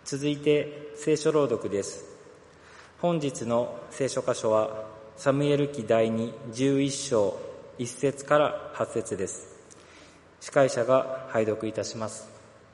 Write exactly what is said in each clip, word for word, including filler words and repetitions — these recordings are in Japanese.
続いて聖書朗読です。本日の聖書箇所はサムエル記第にじゅういっ章いち節からはち節です。司会者が拝読いたします。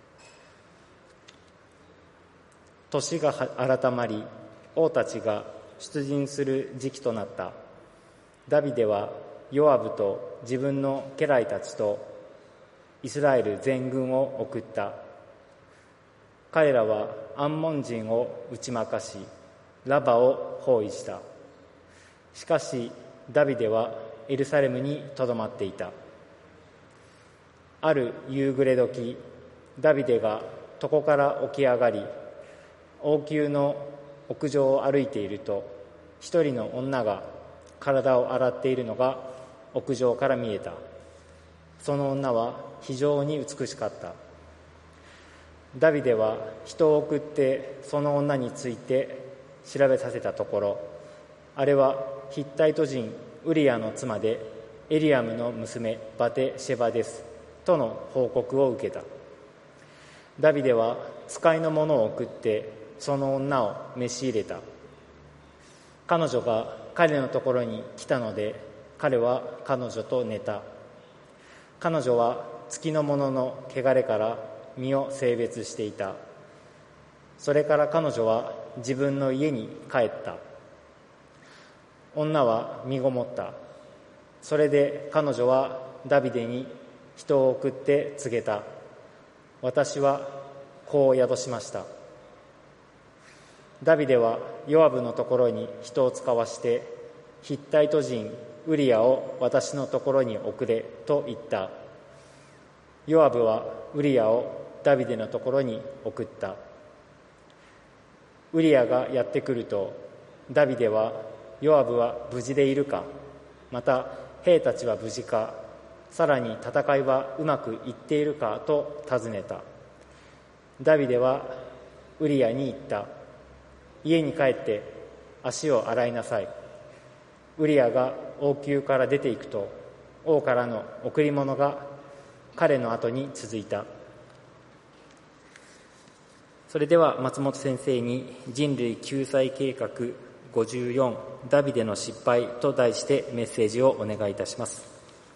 年が改まり、王たちが出陣する時期となった。ダビデはヨアブと自分の家来たちとイスラエル全軍を送った。彼らはアンモン人を打ち負かし、ラバを包囲した。しかしダビデはエルサレムにとどまっていた。ある夕暮れ時、ダビデが床から起き上がり、王宮の屋上を歩いていると、一人の女が体を洗っているのが屋上から見えた。その女は非常に美しかった。ダビデは人を送ってその女について調べさせたところ、あれはヒッタイト人ウリアの妻でエリアムの娘バテシェバですとの報告を受けた。ダビデは使いの者を送ってその女を召し入れた。彼女が彼のところに来たので、彼は彼女と寝た。彼女は月のものの汚れから身を性別していた。それから彼女は自分の家に帰った。女は身ごもった。それで彼女はダビデに人を送って告げた。私は子を宿しました。ダビデはヨアブのところに人を使わして、ヒッタイト人ウリアを私のところに送れと言った。ヨアブはウリアをダビデのところに送った。ウリアがやってくると、ダビデはヨアブは無事でいるか、また兵たちは無事か、さらに戦いはうまくいっているかと尋ねた。ダビデはウリアに言った。家に帰って足を洗いなさい。ウリアが王宮から出ていくと、王からの贈り物が彼の後に続いた。それでは松本先生に人類救済計画ごじゅうよんダビデの失敗と題してメッセージをお願いいたします。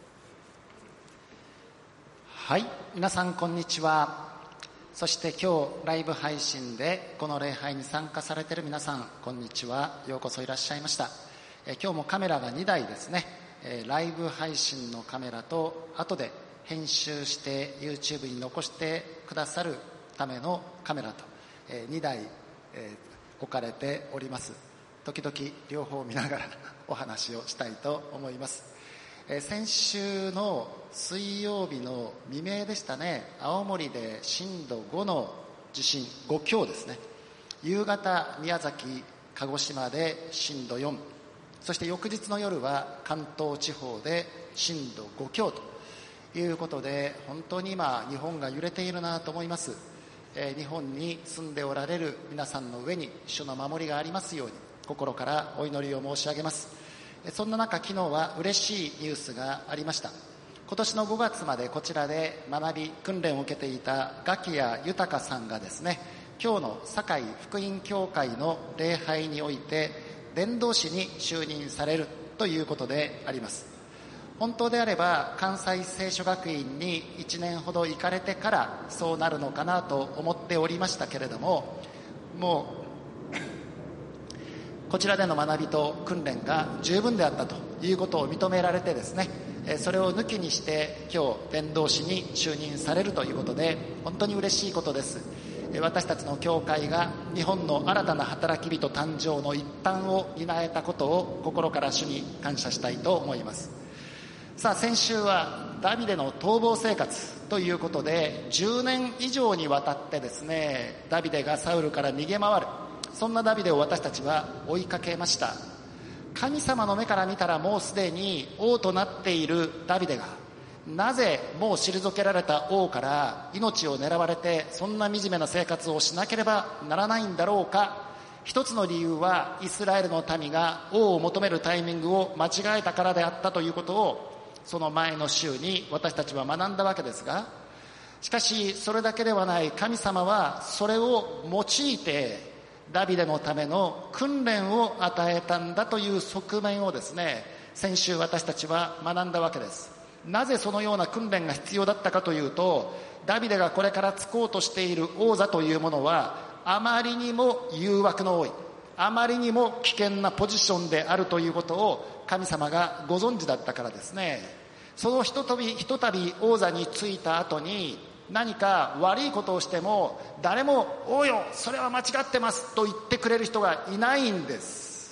はい、皆さんこんにちは。そして今日ライブ配信でこの礼拝に参加されている皆さん、こんにちは。ようこそいらっしゃいました。え今日もカメラがにだいですね。えライブ配信のカメラと後で編集して YouTube に残してくださるためのカメラと、えー、にだい、えー、置かれております。時々両方見ながらお話をしたいと思います。えー、先週の水曜日の未明でしたね。青森で震度ごの地震、ご強ですね。夕方宮崎鹿児島で震度よん、そして翌日の夜は関東地方で震度ご強ということで、本当に今日本が揺れているなと思います。えー、日本に住んでおられる皆さんの上に主の守りがありますように心からお祈りを申し上げます。えー、そんな中、昨日は嬉しいニュースがありました。今年のごがつまでこちらで学び訓練を受けていたガキヤ豊さんがですね、今日の堺福音教会の礼拝において伝道師に就任されるということであります。本当であれば関西聖書学院にいちねんほど行かれてからそうなるのかなと思っておりましたけれども、もうこちらでの学びと訓練が十分であったということを認められてですね、それを抜きにして今日伝道師に就任されるということで本当に嬉しいことです。私たちの教会が日本の新たな働き人誕生の一端を担えたことを心から主に感謝したいと思います。さあ、先週はダビデの逃亡生活ということでじゅうねん以上にわたってですね、ダビデがサウルから逃げ回る、そんなダビデを私たちは追いかけました。神様の目から見たらもうすでに王となっているダビデが、なぜもう退けられた王から命を狙われてそんな惨めな生活をしなければならないんだろうか。一つの理由はイスラエルの民が王を求めるタイミングを間違えたからであったということを、その前の週に私たちは学んだわけですが、 しかしそれだけではない。神様はそれを用いてダビデのための訓練を与えたんだという側面をですね、先週私たちは学んだわけです。なぜそのような訓練が必要だったかというと、ダビデがこれから就こうとしている王座というものはあまりにも誘惑の多い、あまりにも危険なポジションであるということを神様がご存知だったからですね。そのひとたびひとたび王座に就いた後に何か悪いことをしても誰も「おうよそれは間違ってます」と言ってくれる人がいないんです。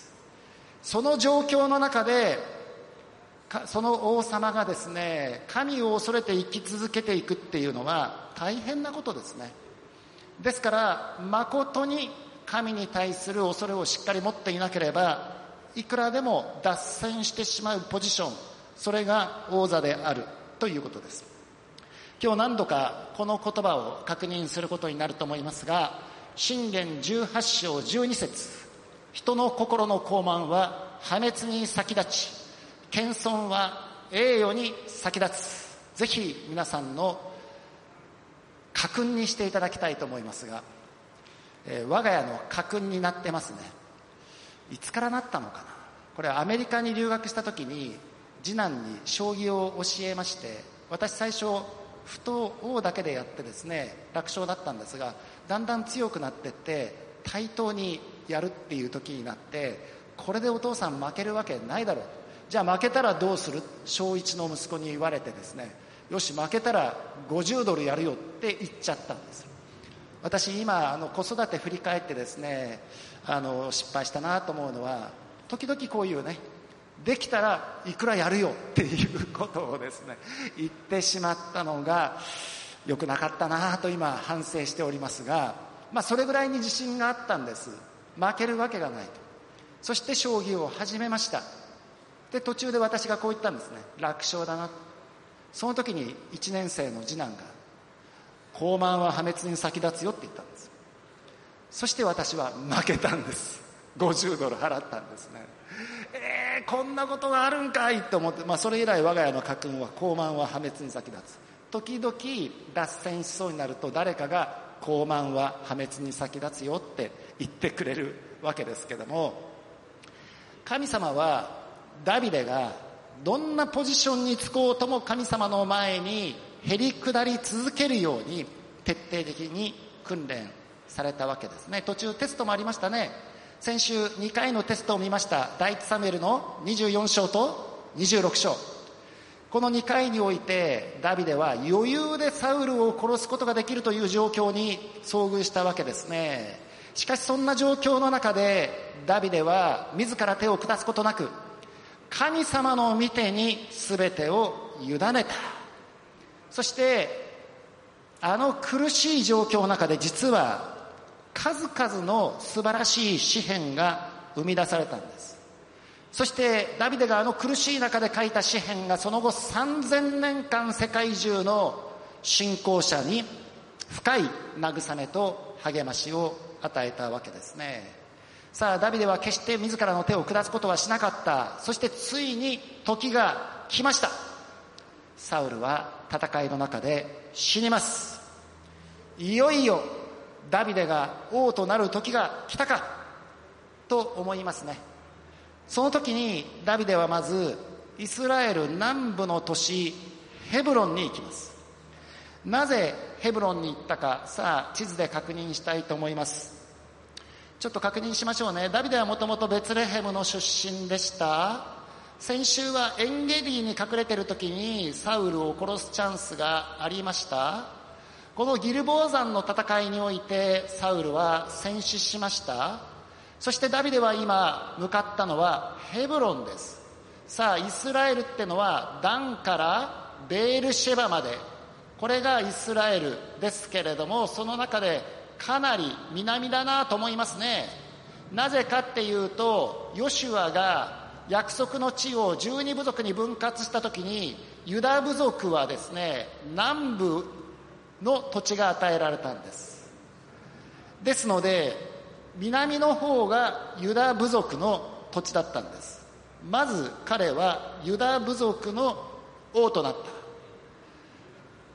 その状況の中でその王様がですね、神を恐れて生き続けていくっていうのは大変なことですね。ですから誠に神に対する恐れをしっかり持っていなければ、いくらでも脱線してしまうポジション、それが王座であるということです。今日何度かこの言葉を確認することになると思いますが、箴言じゅうはち章じゅうに節、人の心の傲慢は破滅に先立ち、謙遜は栄誉に先立つ。ぜひ皆さんの家訓にしていただきたいと思いますが、えー、我が家の家訓になってますね。いつからなったのかな。これはアメリカに留学した時に次男に将棋を教えまして、私最初歩と王だけでやってですね楽勝だったんですが、だんだん強くなってって対等にやるっていう時になって、これでお父さん負けるわけないだろう、じゃあ負けたらどうする、小一の息子に言われてですね、よし負けたらごじゅうドルやるよって言っちゃったんです。私今あの子育て振り返ってですね、あの失敗したなと思うのは、時々こういうね、できたらいくらやるよっていうことをですね言ってしまったのが良くなかったなと今反省しておりますが、まあそれぐらいに自信があったんです。負けるわけがないと。そして将棋を始めました。で途中で私がこう言ったんですね、楽勝だな。その時にいちねん生の次男が傲慢は破滅に先立つよって言ったんです。そして私は負けたんです。ごじゅうドル払ったんですね。えー、こんなことがあるんかいと思って、まあ、それ以来我が家の家訓は傲慢は破滅に先立つ。時々脱線しそうになると誰かが傲慢は破滅に先立つよって言ってくれるわけですけども、神様はダビデがどんなポジションにつこうとも神様の前にへり下り続けるように徹底的に訓練されたわけですね。途中テストもありましたね。先週にかいのテストを見ました。第一サムエルのにじゅうよん章とにじゅうろく章、このにかいにおいてダビデは余裕でサウルを殺すことができるという状況に遭遇したわけですね。しかしそんな状況の中でダビデは自ら手を下すことなく神様の御手に全てを委ねた。そしてあの苦しい状況の中で実は数々の素晴らしい詩篇が生み出されたんです。そしてダビデがあの苦しい中で書いた詩篇がその後さんぜんねんかん世界中の信仰者に深い慰めと励ましを与えたわけですね。さあダビデは決して自らの手を下すことはしなかった。そしてついに時が来ました。サウルは戦いの中で死にます。いよいよダビデが王となる時が来たかと思いますね。その時にダビデはまずイスラエル南部の都市ヘブロンに行きます。なぜヘブロンに行ったか、さあ地図で確認したいと思います。ちょっと確認しましょうね。ダビデはもともとベツレヘムの出身でした。先週はエンゲディに隠れている時にサウルを殺すチャンスがありました。このギルボア山の戦いにおいてサウルは戦死しました。そしてダビデは今向かったのはヘブロンです。さあイスラエルってのはダンからベールシェバまで、これがイスラエルですけれども、その中でかなり南だなと思いますね。なぜかっていうと、ヨシュアが約束の地をじゅうに部族に分割した時にユダ部族はですね南部の土地が与えられたんです。ですので南の方がユダ部族の土地だったんです。まず彼はユダ部族の王となった。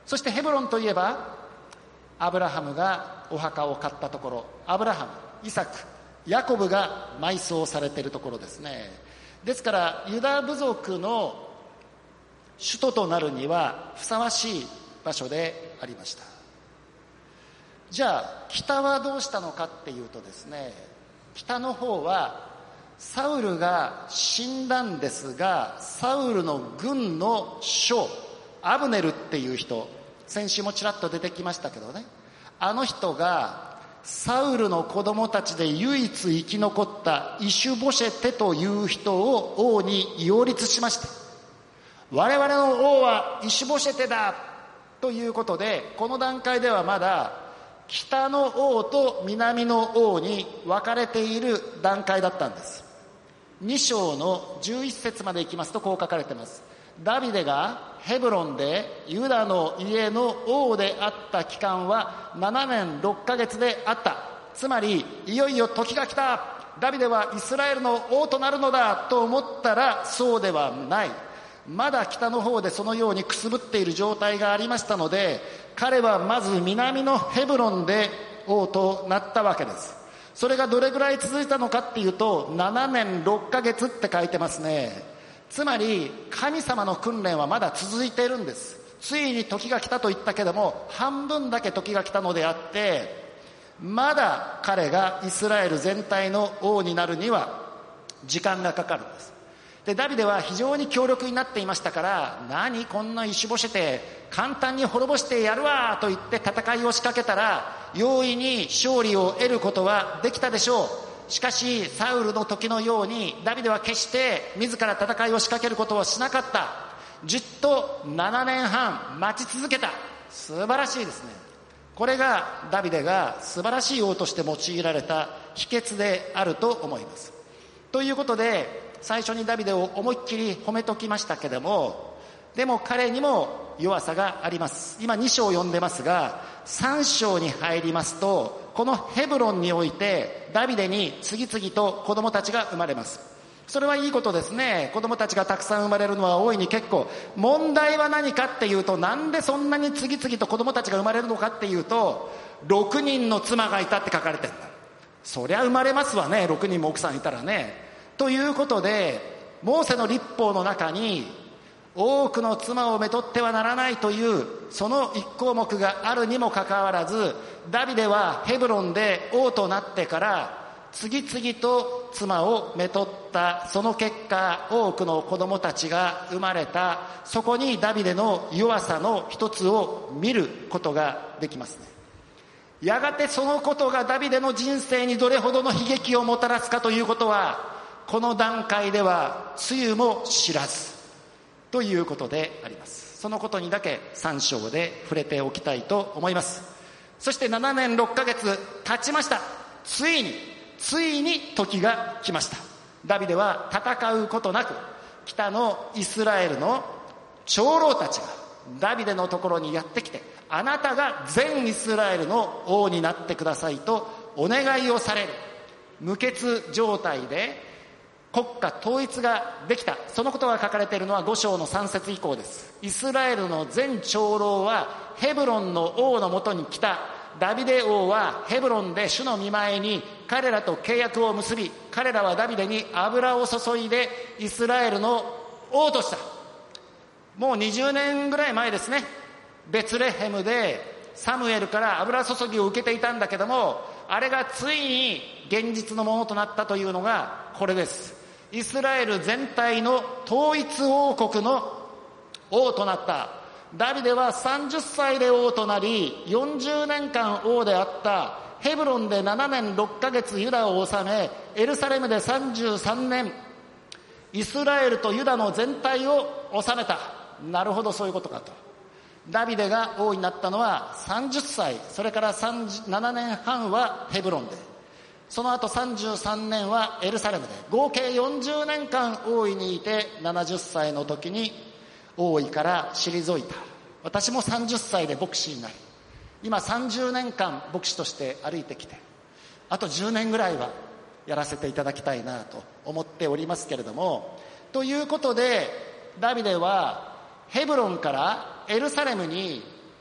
そしてヘブロンといえばアブラハムがお墓を買ったところ、アブラハム、イサク、ヤコブが埋葬されているところですね。ですからユダ部族の首都となるにはふさわしい場所でありました。じゃあ北はどうしたのかっていうとですね、北の方はサウルが死んだんですが、サウルの軍の将アブネルっていう人、先週もちらっと出てきましたけどね、あの人がサウルの子供たちで唯一生き残ったイシュボシェテという人を王に擁立しました。我々の王はイシュボシェテだということで、この段階ではまだ北の王と南の王に分かれている段階だったんです。に章のじゅういち節までいきますとこう書かれています。ダビデがヘブロンでユダの家の王であった期間はななねんろっかげつであった。つまりいよいよ時が来た、ダビデはイスラエルの王となるのだと思ったらそうではない。まだ北の方でそのようにくすぶっている状態がありましたので、彼はまず南のヘブロンで王となったわけです。それがどれぐらい続いたのかっていうとななねんろっかげつって書いてますね。つまり神様の訓練はまだ続いているんです。ついに時が来たと言ったけども半分だけ時が来たのであって、まだ彼がイスラエル全体の王になるには時間がかかるんです。でダビデは非常に強力になっていましたから、何こんなイシュボシェテ簡単に滅ぼしてやるわと言って戦いを仕掛けたら容易に勝利を得ることはできたでしょう。しかしサウルの時のようにダビデは決して自ら戦いを仕掛けることはしなかった。じっとななねんはん待ち続けた。素晴らしいですね。これがダビデが素晴らしい王として用いられた秘訣であると思います。ということで最初にダビデを思いっきり褒めときましたけども、でも彼にも弱さがあります。今に章を読んでますがさん章に入りますと、このヘブロンにおいてダビデに次々と子供たちが生まれます。それはいいことですね。子供たちがたくさん生まれるのは大いに結構。問題は何かっていうと、なんでそんなに次々と子供たちが生まれるのかっていうと、ろくにんの妻がいたって書かれてるんだ。そりゃ生まれますわね、ろくにんも奥さんいたらね。ということでモーセの律法の中に多くの妻をめとってはならないというその一項目があるにもかかわらず、ダビデはヘブロンで王となってから次々と妻をめとった。その結果多くの子供たちが生まれた。そこにダビデの弱さの一つを見ることができますね。やがてそのことがダビデの人生にどれほどの悲劇をもたらすかということはこの段階ではつゆも知らずということであります。そのことにだけさん章で触れておきたいと思います。そしてななねんろっかげつ経ちました。ついについに時が来ました。ダビデは戦うことなく北のイスラエルの長老たちがダビデのところにやってきて、あなたが全イスラエルの王になってくださいとお願いをされる。無血状態で国家統一ができた。そのことが書かれているのはご章のさん節以降です。イスラエルの全長老はヘブロンの王のもとに来た。ダビデ王はヘブロンで主の御前に彼らと契約を結び、彼らはダビデに油を注いでイスラエルの王とした。もうにじゅうねんぐらい前ですね。ベツレヘムでサムエルから油注ぎを受けていたんだけども、あれがついに現実のものとなったというのがこれです。イスラエル全体の統一王国の王となったダビデはさんじゅっさいで王となり、よんじゅうねんかん王であったヘブロンでななねんろっかげつユダを治め、エルサレムでさんじゅうさんねんイスラエルとユダの全体を治めた。なるほど、そういうことかと。ダビデが王になったのはさんじゅっさい、それからななねんはんはヘブロンで、その後さんじゅうさんねんはエルサレムで、合計よんじゅうねんかん王位にいてななじゅっさいの時に王位から退いた。私もさんじゅっさいで牧師になり、今さんじゅうねんかん牧師として歩いてきて、あとじゅうねんぐらいはやらせていただきたいなと思っておりますけれども、ということでダビデはヘブロンからエルサレムに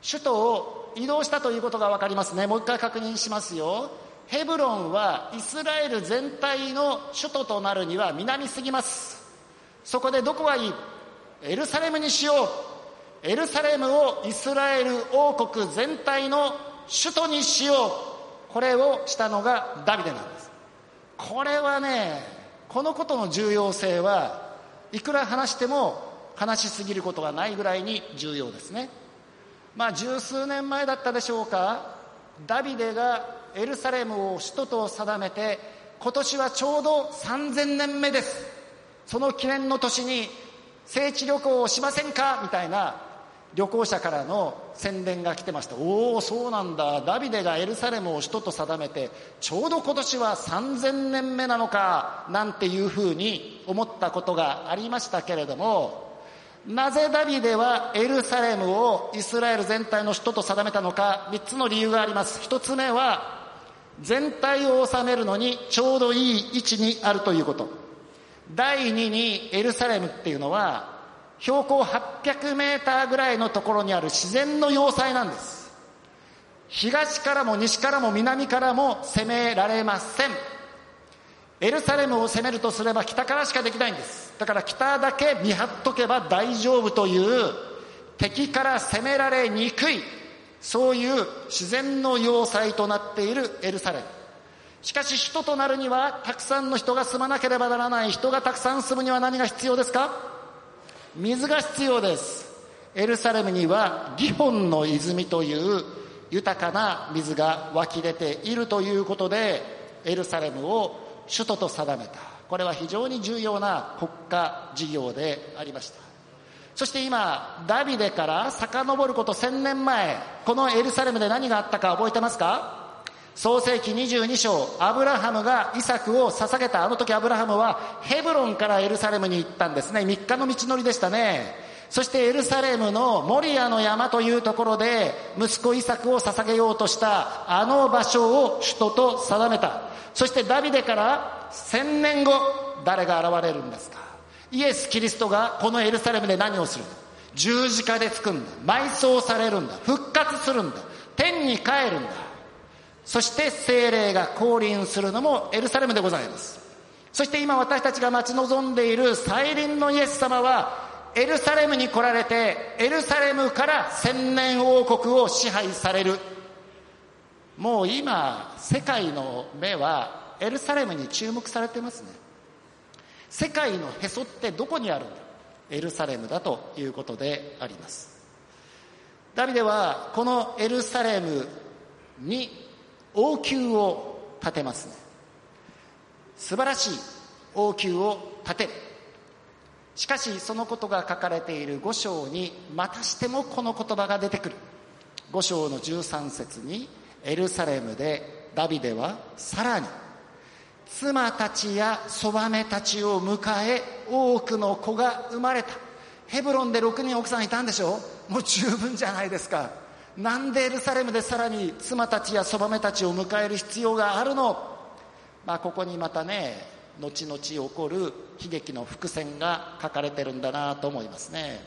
首都を移動したということが分かりますね。もう一回確認しますよ。ヘブロンはイスラエル全体の首都となるには南すぎます。そこでどこがいい？エルサレムにしよう。エルサレムをイスラエル王国全体の首都にしよう。これをしたのがダビデなんです。これはね、このことの重要性はいくら話しても話しすぎることがないぐらいに重要ですね。まあ十数年前だったでしょうか、ダビデがエルサレムを首都と定めて、今年はちょうどさんぜんねんめです。その記念の年に聖地旅行をしませんかみたいな旅行者からの宣伝が来てました。おお、そうなんだ、ダビデがエルサレムを首都と定めてちょうど今年はさんぜんねんめなのかなんていうふうに思ったことがありましたけれども、なぜダビデはエルサレムをイスラエル全体の首都と定めたのか、みっつの理由があります。ひとつめは全体を治めるのにちょうどいい位置にあるということ。第二に、エルサレムっていうのは標高はっぴゃくメーターぐらいのところにある自然の要塞なんです。東からも西からも南からも攻められません。エルサレムを攻めるとすれば北からしかできないんです。だから北だけ見張っとけば大丈夫という敵から攻められにくい、そういう自然の要塞となっているエルサレム。しかし首都となるにはたくさんの人が住まなければならない。人がたくさん住むには何が必要ですか？水が必要です。エルサレムにはギホンの泉という豊かな水が湧き出ているということで、エルサレムを首都と定めた。これは非常に重要な国家事業でありました。そして今、ダビデから遡ることせんねんまえ、このエルサレムで何があったか覚えてますか？創世記にじゅうに章、アブラハムがイサクを捧げた。あの時アブラハムはヘブロンからエルサレムに行ったんですね。みっかの道のりでしたね。そしてエルサレムのモリアの山というところで息子イサクを捧げようとしたあの場所を首都と定めた。そしてダビデからせんねんご、誰が現れるんですか？イエス・キリストがこのエルサレムで何をするんだ？十字架でつくんだ。埋葬されるんだ。復活するんだ。天に帰るんだ。そして聖霊が降臨するのもエルサレムでございます。そして今私たちが待ち望んでいる再臨のイエス様はエルサレムに来られて、エルサレムから千年王国を支配される。もう今世界の目はエルサレムに注目されてますね。世界のへそってどこにあるんだ？エルサレムだということであります。ダビデはこのエルサレムに王宮を建てますね。素晴らしい王宮を建てる。しかしそのことが書かれているご章にまたしてもこの言葉が出てくる。ご章のじゅうさん節に、エルサレムでダビデはさらに妻たちやそばめたちを迎え、多くの子が生まれた。ヘブロンでろくにん奥さんいたんでしょ？もう十分じゃないですか。なんでエルサレムでさらに妻たちやそばめたちを迎える必要があるの？まあここにまたね、後々起こる悲劇の伏線が書かれてるんだなと思いますね。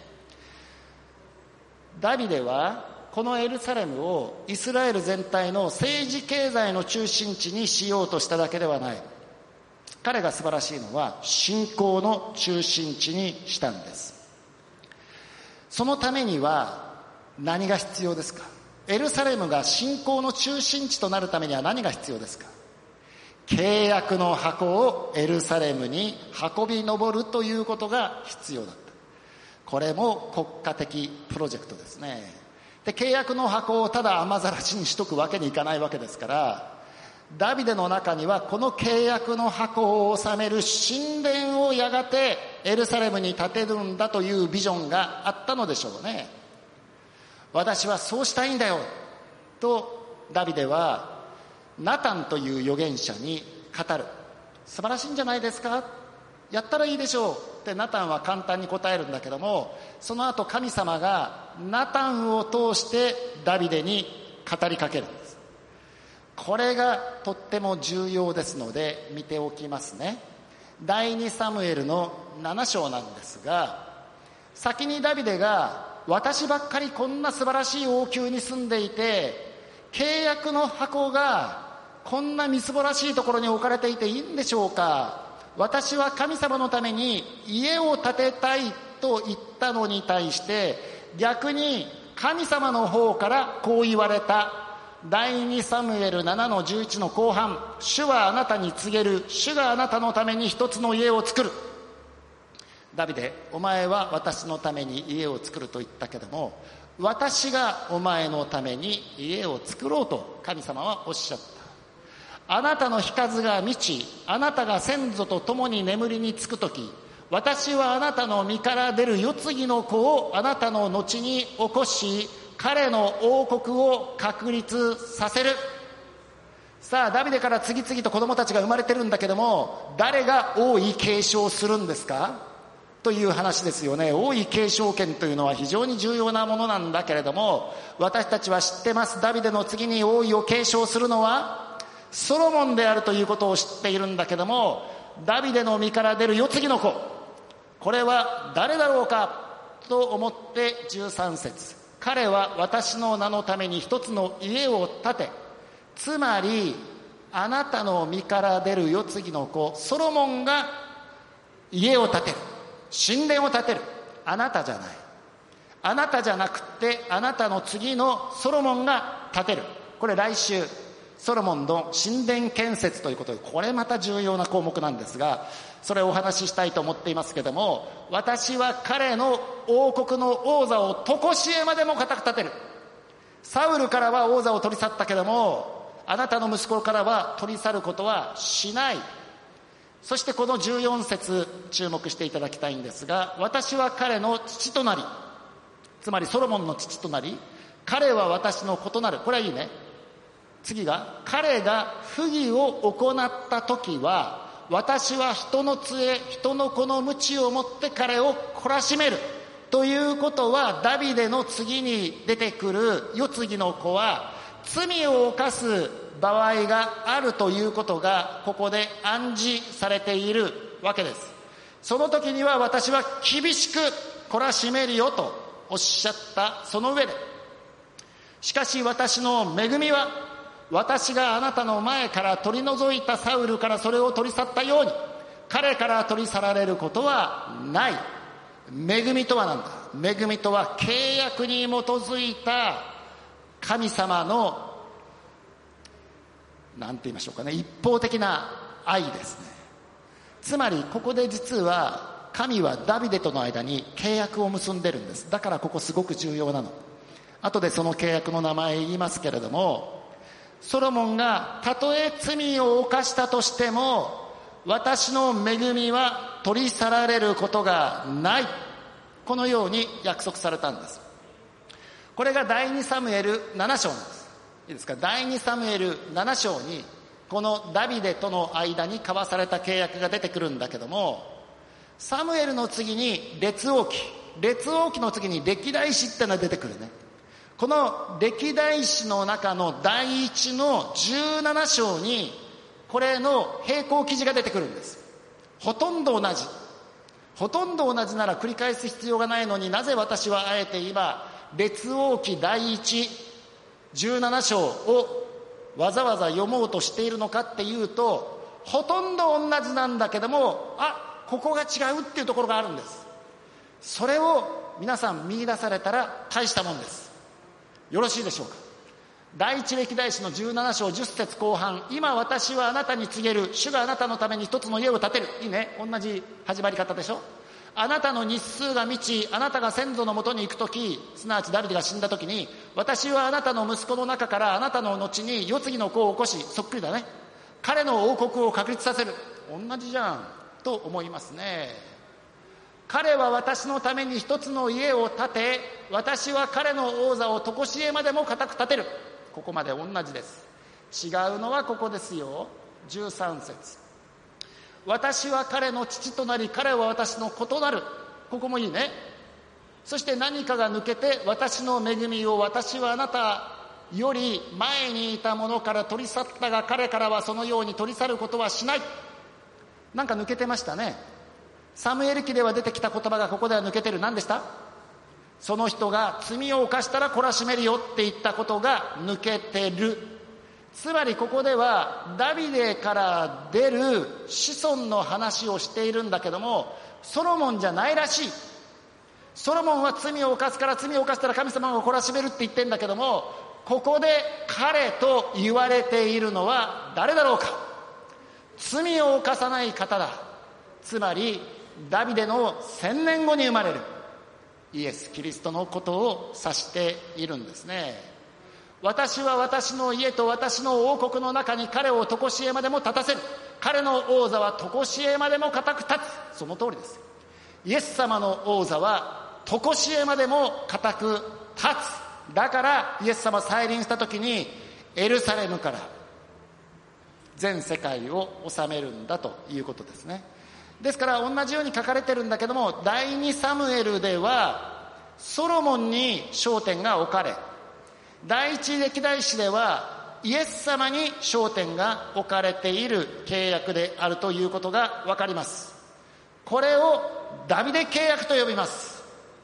ダビデはこのエルサレムをイスラエル全体の政治経済の中心地にしようとしただけではない。彼が素晴らしいのは信仰の中心地にしたんです。そのためには何が必要ですか？エルサレムが信仰の中心地となるためには何が必要ですか？契約の箱をエルサレムに運び上るということが必要だった。これも国家的プロジェクトですね。で、契約の箱をただ雨ざらしにしとくわけにいかないわけですから、ダビデの中にはこの契約の箱を収める神殿をやがてエルサレムに建てるんだというビジョンがあったのでしょうね。私はそうしたいんだよとダビデはナタンという預言者に語る。素晴らしいんじゃないですか、やったらいいでしょうってナタンは簡単に答えるんだけども、その後神様がナタンを通してダビデに語りかけるんです。これがとっても重要ですので見ておきますね。第二サムエルのなな章なんですが、先にダビデが私ばっかりこんな素晴らしい王宮に住んでいて、契約の箱がこんなみすぼらしいところに置かれていていいんでしょうか。私は神様のために家を建てたいと言ったのに対して、逆に神様の方からこう言われた。第二サムエルななのじゅういちの後半、主はあなたに告げる、主があなたのために一つの家を作る。ダビデ、お前は私のために家を作ると言ったけども、私がお前のために家を作ろうと神様はおっしゃった。あなたの日数が満ち、あなたが先祖と共に眠りにつくとき、私はあなたの身から出る世継ぎの子をあなたの後に起こし、彼の王国を確立させる。さあ、ダビデから次々と子供たちが生まれてるんだけども、誰が王位継承するんですかという話ですよね。王位継承権というのは非常に重要なものなんだけれども、私たちは知ってます。ダビデの次に王位を継承するのはソロモンであるということを知っているんだけども、ダビデの身から出る世継ぎの子、これは誰だろうかと思ってじゅうさん節、彼は私の名のために一つの家を建て、つまりあなたの身から出る世継ぎの子ソロモンが家を建てる、神殿を建てる。あなたじゃない。あなたじゃなくて、あなたの次のソロモンが建てる。これ来週ソロモンの神殿建設ということで、これまた重要な項目なんですが、それをお話ししたいと思っていますけども、私は彼の王国の王座を常しえまでも固く立てる。サウルからは王座を取り去ったけども、あなたの息子からは取り去ることはしない。そしてこのじゅうよん節注目していただきたいんですが、私は彼の父となり、つまりソロモンの父となり、彼は私の子となる。これはいいね。次が、彼が不義を行った時は、私は人の杖、人の子の鞭を持って彼を懲らしめる。ということは、ダビデの次に出てくる世継ぎの子は罪を犯す場合があるということがここで暗示されているわけです。その時には私は厳しく懲らしめるよとおっしゃったその上で、しかし私の恵みは、私があなたの前から取り除いたサウルからそれを取り去ったように、彼から取り去られることはない。恵みとは何だ。恵みとは契約に基づいた神様のなんて言いましょうかね、一方的な愛ですね。つまりここで実は神はダビデとの間に契約を結んでるんです。だからここすごく重要なの。後でその契約の名前言いますけれども、ソロモンがたとえ罪を犯したとしても、私の恵みは取り去られることがない、このように約束されたんです。これが第二サムエルなな章なんです。いいですか。第二サムエルなな章にこのダビデとの間に交わされた契約が出てくるんだけども、サムエルの次に列王記、列王記の次に歴代史ってのが出てくるね。この歴代史の中の第一のじゅうなな章にこれの並行記事が出てくるんです。ほとんど同じ。ほとんど同じなら繰り返す必要がないのに、なぜ私はあえて今列王記第一じゅうなな章をわざわざ読もうとしているのかっていうと、ほとんど同じなんだけども、あ、ここが違うっていうところがあるんです。それを皆さん見出されたら大したもんです。よろしいでしょうか。第一歴代史のじゅうなな章じゅっ節後半、今私はあなたに告げる、主があなたのために一つの家を建てる。いいね、同じ始まり方でしょ。あなたの日数が満ち、あなたが先祖のもとに行くとき、すなわちダビデが死んだときに、私はあなたの息子の中からあなたの後に世継ぎの子を起こし、そっくりだね、彼の王国を確立させる。同じじゃんと思いますね。彼は私のために一つの家を建て、私は彼の王座を常しえまでも固く建てる。ここまで同じです。違うのはここですよ。じゅうさん節、私は彼の父となり、彼は私の子となる。ここもいいね。そして何かが抜けて、私の恵みを私はあなたより前にいたものから取り去ったが、彼からはそのように取り去ることはしない。なんか抜けてましたね。サムエル記では出てきた言葉がここでは抜けてる。何でした？ その人が罪を犯したら懲らしめるよって言ったことが抜けてる。つまりここではダビデから出る子孫の話をしているんだけども、ソロモンじゃないらしい。ソロモンは罪を犯すから、罪を犯したら神様が懲らしめるって言ってんだけども、ここで彼と言われているのは誰だろうか。罪を犯さない方だ。つまりダビデの千年後に生まれるイエス・キリストのことを指しているんですね。私は私の家と私の王国の中に彼を常しえまでも立たせる。彼の王座は常しえまでも固く立つ。その通りです。イエス様の王座は常しえまでも固く立つ。だからイエス様再臨した時にエルサレムから全世界を治めるんだということですね。ですから同じように書かれてるんだけども、第二サムエルではソロモンに焦点が置かれ、第一歴代史ではイエス様に焦点が置かれている契約であるということがわかります。これをダビデ契約と呼びます。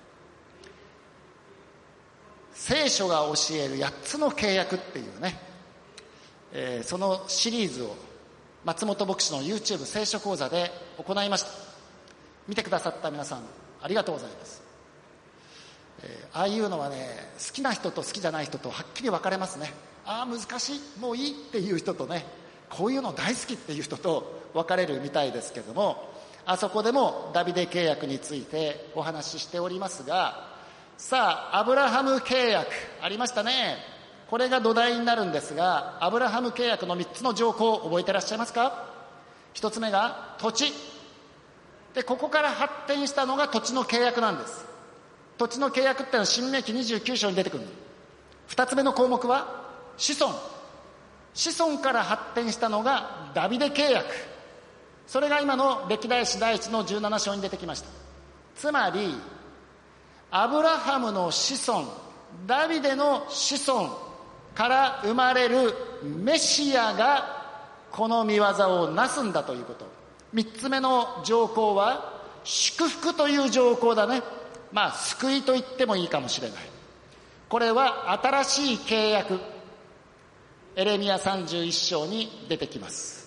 聖書が教えるやっつの契約っていうね、えー、そのシリーズを松本牧師の YouTube 聖書講座で行いました。見てくださった皆さんありがとうございます。えー、ああいうのはね、好きな人と好きじゃない人とはっきり分かれますね。ああ難しい、もういいっていう人とね、こういうの大好きっていう人と分かれるみたいですけども、あそこでもダビデ契約についてお話ししておりますが、さあアブラハム契約ありましたね。これが土台になるんですが、アブラハム契約のみっつの条項を覚えてらっしゃいますか？ひとつめが土地で、ここから発展したのが土地の契約なんです。土地の契約ってのは新明記にじゅうきゅう章に出てくるの。ふたつめの項目は子孫。子孫から発展したのがダビデ契約。それが今の歴代史第一のじゅうなな章に出てきました。つまりアブラハムの子孫、ダビデの子孫から生まれるメシアがこの御業をなすんだということ。三つ目の条項は祝福という条項だね。まあ救いと言ってもいいかもしれない。これは新しい契約、エレミヤさんじゅういっ章に出てきます。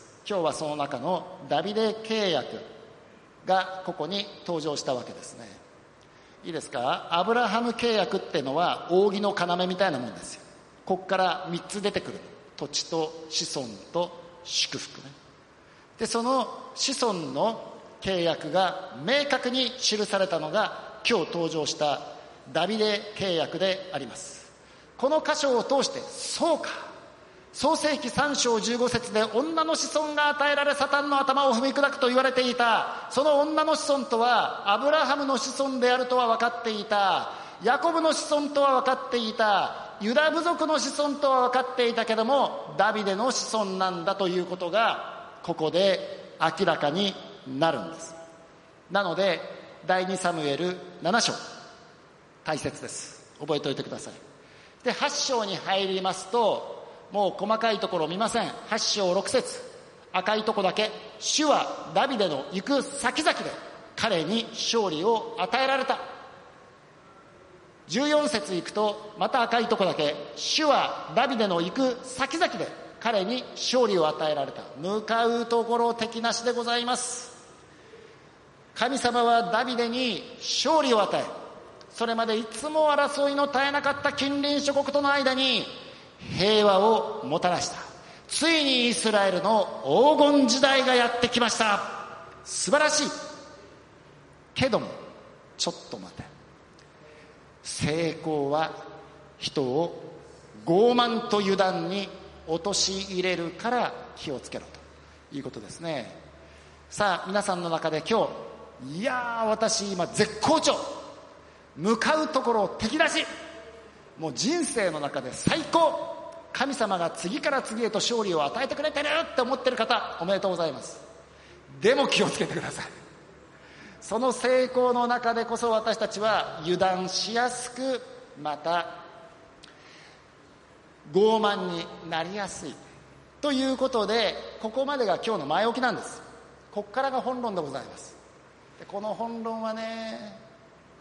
今日はその中のダビデ契約がここに登場したわけですね。いいですか？アブラハム契約ってのは扇の要みたいなもんですよ。ここからみっつ出てくる。土地と子孫と祝福ね。でその子孫の契約が明確に記されたのが今日登場したダビデ契約であります。この箇所を通して、そうか、創世記さん章じゅうご節で女の子孫が与えられサタンの頭を踏み砕くと言われていた、その女の子孫とはアブラハムの子孫であるとは分かっていた、ヤコブの子孫とは分かっていた、ユダ部族の子孫とは分かっていたけどもダビデの子孫なんだということがここで明らかになるんです。なので第二サムエルなな章大切です。覚えておいてください。ではち章に入りますと、もう細かいところ見ません。はち章ろく節、赤いとこだけ、主はダビデの行く先々で彼に勝利を与えられた。じゅうよん節行くとまた赤いとこだけ、主はダビデの行く先々で彼に勝利を与えられた。向かうところ敵なしでございます。神様はダビデに勝利を与え、それまでいつも争いの絶えなかった近隣諸国との間に平和をもたらした。ついにイスラエルの黄金時代がやってきました。素晴らしいけどもちょっと待て、成功は人を傲慢と油断に陥れるから気をつけろということですね。さあ皆さんの中で今日、いやー私今絶好調、向かうところ敵だし、もう人生の中で最高、神様が次から次へと勝利を与えてくれてるって思ってる方、おめでとうございます。でも気をつけてください。その成功の中でこそ私たちは油断しやすく、また傲慢になりやすいということで、ここまでが今日の前置きなんです。ここからが本論でございます。でこの本論はね、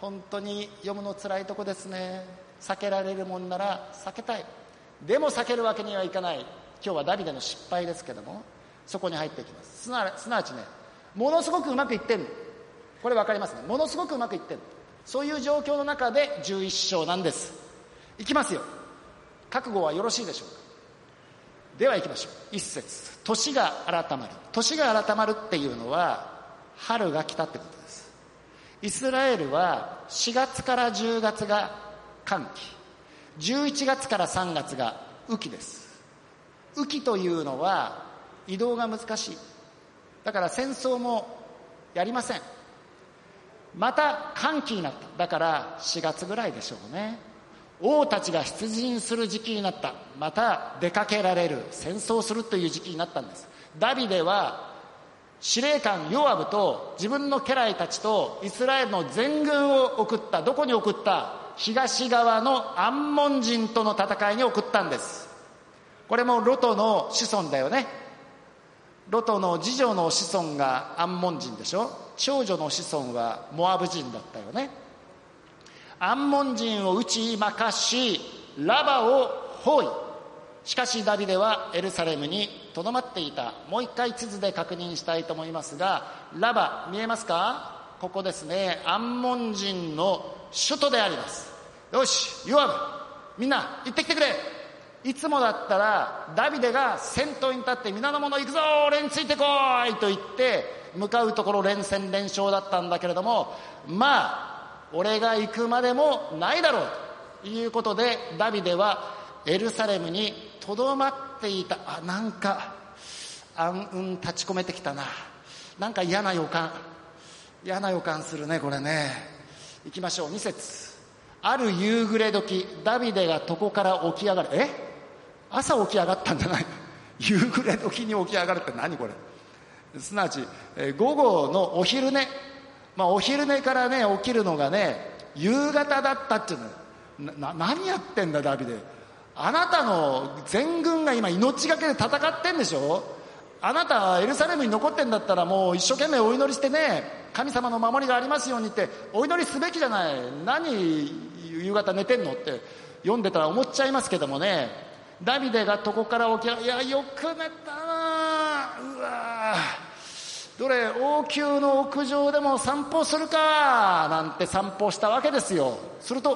本当に読むのつらいとこですね。避けられるもんなら避けたい。でも避けるわけにはいかない。今日はダビデの失敗ですけども、そこに入っていきます。すなすなわちね、ものすごくうまくいってんの。これ分かりますね。ものすごくうまくいってんの。そういう状況の中でじゅういっ章なんです。いきますよ。覚悟はよろしいでしょうか。では行きましょう。一節、年が改まる。年が改まるっていうのは春が来たってことです。イスラエルはしがつからじゅうがつが寒気、じゅういちがつからさんがつが雨季です。雨季というのは移動が難しい。だから戦争もやりません。また寒気になった。だからしがつぐらいでしょうね。王たちが出陣する時期になった。また出かけられる、戦争するという時期になったんです。ダビデは司令官ヨアブと自分の家来たちとイスラエルの全軍を送った。どこに送った？東側のアンモン人との戦いに送ったんです。これもロトの子孫だよね。ロトの次女の子孫がアンモン人でしょ。長女の子孫はモアブ人だったよね。アンモン人を打ち負かしラバを包囲。しかしダビデはエルサレムにとどまっていた。もう一回地図で確認したいと思いますが、ラバ見えますか？ここですね。アンモン人の首都であります。よし、ヨアブ、みんな行ってきてくれ。いつもだったらダビデが先頭に立って皆の者行くぞ、俺についてこいと言って向かうところ連戦連勝だったんだけれども、まあ俺が行くまでもないだろうということでダビデはエルサレムにとどまっていた。あ、なんか暗雲立ち込めてきたな。なんか嫌な予感嫌な予感するね、これね。行きましょう。に節、ある夕暮れ時、ダビデが床から起き上がる。え朝起き上がったんじゃない。夕暮れ時に起き上がるって何これ。すなわち、え午後のお昼寝、まあお昼寝からね起きるのがね夕方だったっていうの。な何やってんだダビデ。あなたの全軍が今命がけで戦ってんでしょ。あなたはエルサレムに残ってんだったらもう一生懸命お祈りしてね、神様の守りがありますようにってお祈りすべきじゃない。何夕方寝てんのって読んでたら思っちゃいますけどもね。ダビデが床から起き上がる。いやよく寝たな。うわどれ王宮の屋上でも散歩するかなんて散歩したわけですよ。すると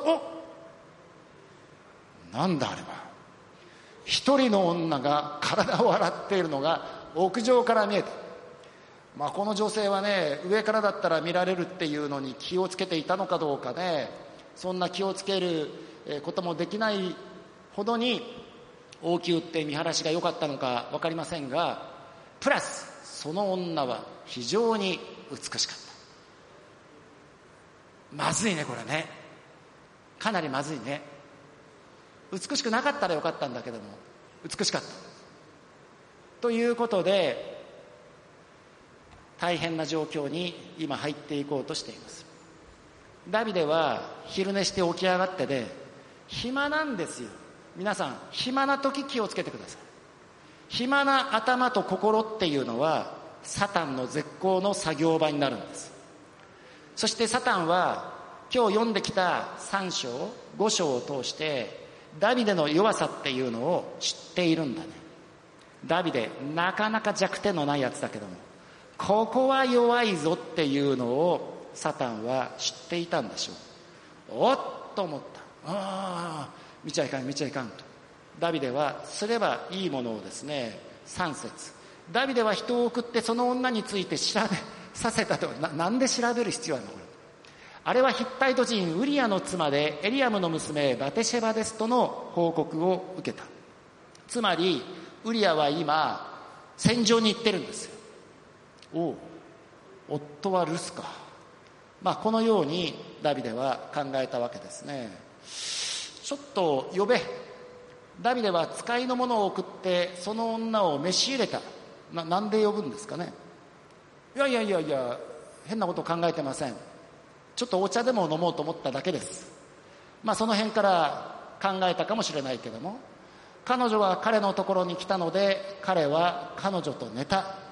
おなんだあれは。一人の女が体を洗っているのが屋上から見えた。まあこの女性はね上からだったら見られるっていうのに気をつけていたのかどうかね。そんな気をつけることもできないほどに王宮って見晴らしが良かったのか分かりませんが、プラスその女は非常に美しかった。まずいねこれね。かなりまずいね。美しくなかったらよかったんだけども美しかった。ということで大変な状況に今入っていこうとしています。ダビデは昼寝して起き上がってで暇なんですよ。皆さん暇な時気をつけてください。暇な頭と心っていうのはサタンの絶好の作業場になるんです。そしてサタンは今日読んできたさん章ご章を通してダビデの弱さっていうのを知っているんだね。ダビデなかなか弱点のないやつだけどもここは弱いぞっていうのをサタンは知っていたんでしょう。おっと思った。ああ見ちゃいかん見ちゃいかんとダビデはすればいいものをですね。さん節、ダビデは人を送ってその女について調べさせたと。 な, なんで調べる必要あるのこれ。あれはヒッタイト人ウリアの妻でエリアムの娘バテシェバですとの報告を受けた。つまりウリアは今戦場に行ってるんですよ。おう夫は留守か。まあこのようにダビデは考えたわけですね。ちょっと呼べ。ダビデは使いの者を送ってその女を召し入れた。 な, なんで呼ぶんですかね。いやいやいやいや変なこと考えてません。ちょっとお茶でも飲もうと思っただけです。まあその辺から考えたかもしれないけども、彼女は彼のところに来たので彼は彼女と寝た。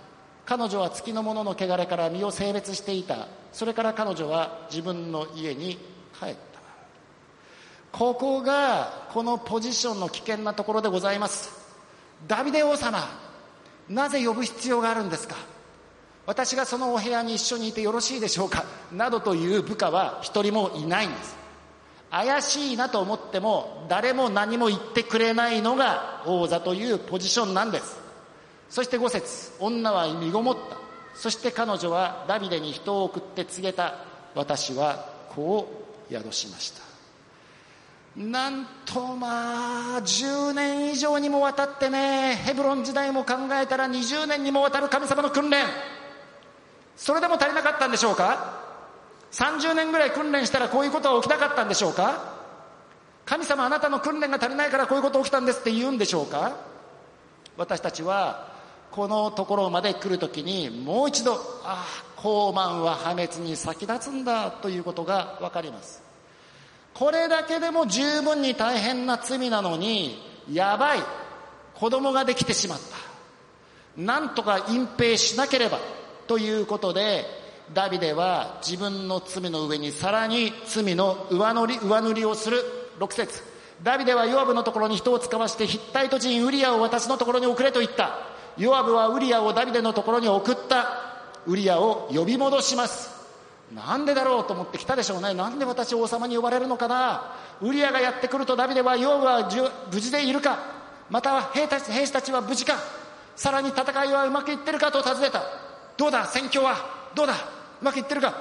彼女は月の者の汚れから身を性別していた。それから彼女は自分の家に帰った。ここがこのポジションの危険なところでございます。ダビデ王様、なぜ呼ぶ必要があるんですか。私がそのお部屋に一緒にいてよろしいでしょうか、などという部下は一人もいないんです。怪しいなと思っても誰も何も言ってくれないのが王座というポジションなんです。そしてご節、女は身ごもった。そして彼女はダビデに人を送って告げた。私はこう宿しました。なんとまあじゅうねん以上にもわたってね、ヘブロン時代も考えたらにじゅうねんにもわたる神様の訓練、それでも足りなかったんでしょうか。さんじゅうねんぐらい訓練したらこういうことは起きなかったんでしょうか。神様、あなたの訓練が足りないからこういうこと起きたんですって言うんでしょうか。私たちはこのところまで来るときにもう一度、ああ、高慢は破滅に先立つんだということが分かります。これだけでも十分に大変な罪なのに、やばい、子供ができてしまった、なんとか隠蔽しなければということで、ダビデは自分の罪の上にさらに罪の上塗り、上塗りをする。ろく節、ダビデはヨアブのところに人を使わしてヒッタイト人ウリアを私のところに送れと言った。ヨアブはウリアをダビデのところに送った。ウリアを呼び戻します。なんでだろうと思ってきたでしょうね。なんで私王様に呼ばれるのかな。ウリアがやってくるとダビデはヨアブは無事でいるか、また兵たち、兵士たちは無事か、さらに戦いはうまくいってるかと尋ねた。どうだ、戦況はどうだ、うまくいってるか。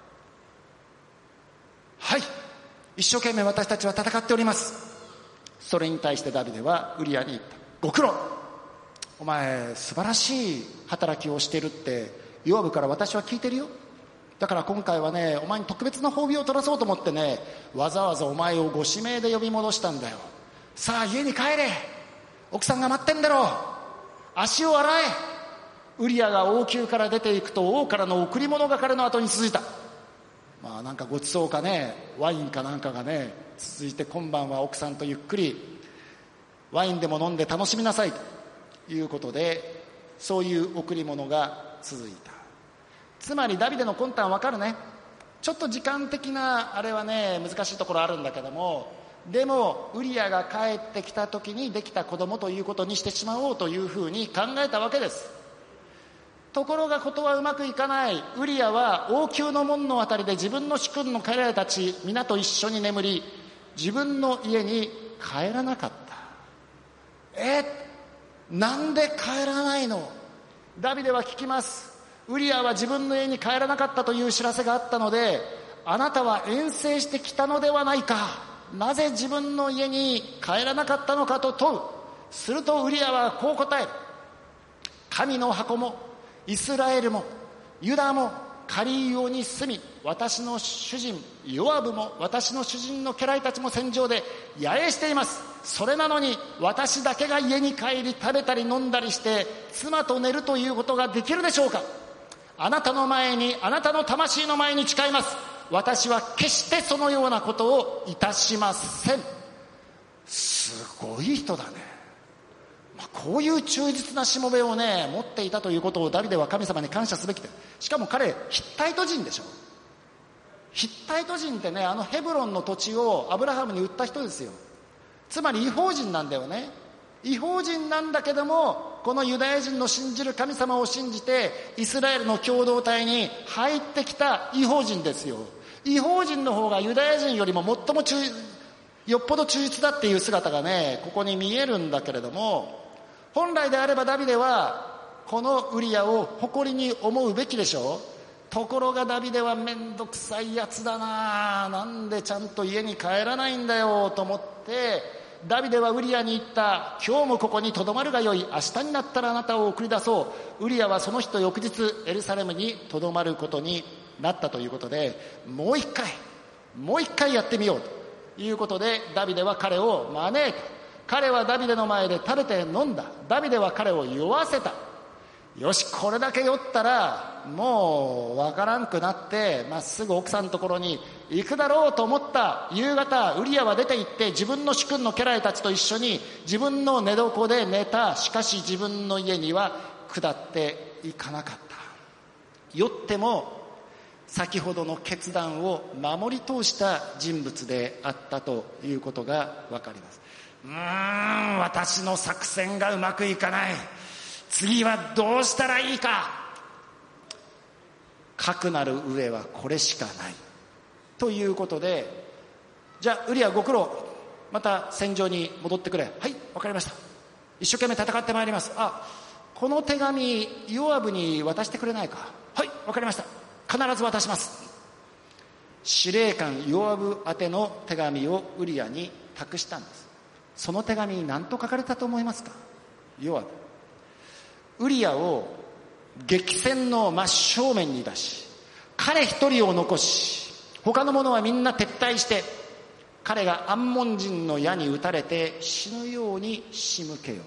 はい、一生懸命私たちは戦っております。それに対してダビデはウリアに言った。ご苦労、お前素晴らしい働きをしてるってヨアブから私は聞いてるよ。だから今回はね、お前に特別な褒美を取らそうと思ってね、わざわざお前をご指名で呼び戻したんだよ。さあ家に帰れ、奥さんが待ってんだろう、足を洗え。ウリアが王宮から出ていくと、王からの贈り物が彼の後に続いた。まあなんかごちそうかね、ワインかなんかがね続いて、今晩は奥さんとゆっくりワインでも飲んで楽しみなさいということで、そういう贈り物が続いた。つまりダビデの魂胆わかるね。ちょっと時間的なあれはね難しいところあるんだけども、でもウリアが帰ってきた時にできた子供ということにしてしまおうというふうに考えたわけです。ところがことはうまくいかない。ウリアは王宮の門のあたりで自分の主君の家来たち皆と一緒に眠り、自分の家に帰らなかった。えなんで帰らないの。ダビデは聞きます。ウリアは自分の家に帰らなかったという知らせがあったので、あなたは遠征してきたのではないか、なぜ自分の家に帰らなかったのかと問う。するとウリアはこう答える。神の箱もイスラエルもユダも狩り用に住み、私の主人ヨアブも私の主人の家来たちも戦場で野営しています。それなのに私だけが家に帰り食べたり飲んだりして妻と寝るということができるでしょうか。あなたの前に、あなたの魂の前に誓います。私は決してそのようなことをいたしません。すごい人だね。まあ、こういう忠実なしもべをね持っていたということをダビデは神様に感謝すべきで。しかも彼ヒッタイト人でしょ。ヒッタイト人ってね、あのヘブロンの土地をアブラハムに売った人ですよ。つまり異邦人なんだよね。異邦人なんだけども、このユダヤ人の信じる神様を信じてイスラエルの共同体に入ってきた異邦人ですよ。異邦人の方がユダヤ人よりも最も忠よっぽど忠実だっていう姿がねここに見えるんだけれども、本来であればダビデはこのウリアを誇りに思うべきでしょう。ところがダビデはめんどくさいやつだな、なんでちゃんと家に帰らないんだよと思って、ダビデはウリアに言った。今日もここに留まるがよい、明日になったらあなたを送り出そう。ウリアはその日と翌日エルサレムに留まることになったということで、もう一回もう一回やってみようということでダビデは彼を招いた。彼はダビデの前で食べて飲んだ。ダビデは彼を酔わせた。よし、これだけ酔ったらもうわからんくなってまっすぐ奥さんのところに行くだろうと思った。夕方ウリアは出て行って自分の主君の家来たちと一緒に自分の寝床で寝た。しかし自分の家には下っていかなかった。よっても先ほどの決断を守り通した人物であったということがわかります。うーん、私の作戦がうまくいかない。次はどうしたらいいか。かくなる上はこれしかないということで、じゃあウリアご苦労、また戦場に戻ってくれ。はい、わかりました。一生懸命戦ってまいります。あ、この手紙ヨアブに渡してくれないか。はい、わかりました。必ず渡します。司令官ヨアブ宛ての手紙をウリアに託したんです。その手紙に何と書かれたと思いますか。ヨアブ、ウリアを激戦の真正面に出し、彼一人を残し、他の者はみんな撤退して、彼がアンモン人の矢に撃たれて死ぬように仕向けよ